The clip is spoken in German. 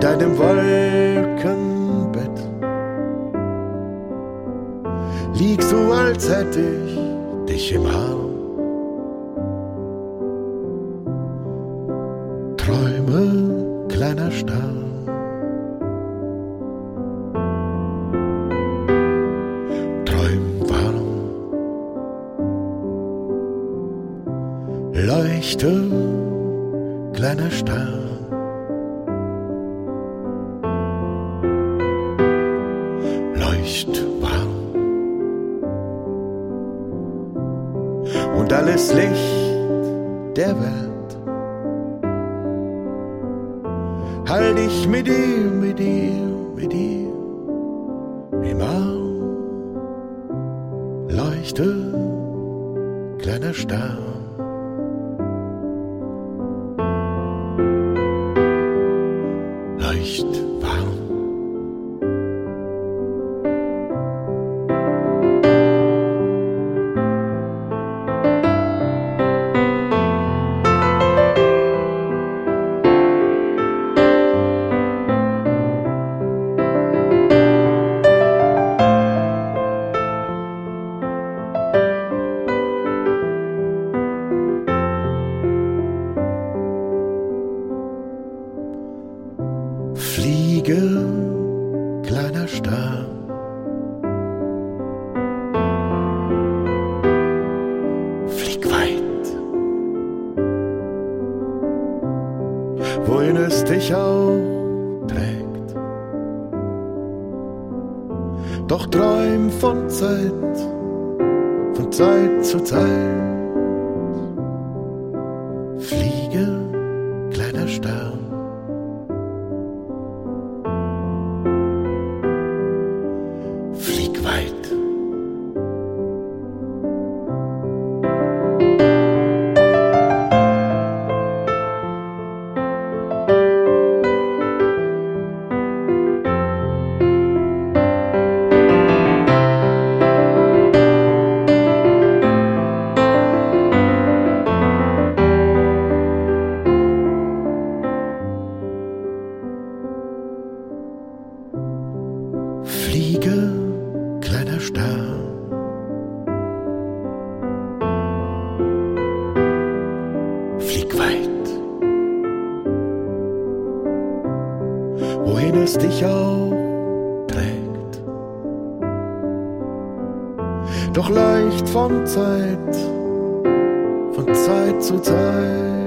deinem Wolkenbett liegst du, als hätte ich dich im Arm. Träume, kleiner Stern, träum warm, leuchte, kleiner Stern. Und alles Licht der Welt halt ich mit dir im Arm. Leuchte, kleiner Stern. Leucht warm. Fliege, kleiner Stern, flieg weit, wohin es dich auch trägt. Doch träum von Zeit zu Zeit. Fliege, kleiner Stern. Flieg weit. Fliege, kleiner Stern. Flieg weit, wohin es dich auch trägt. Doch leicht von Zeit zu Zeit.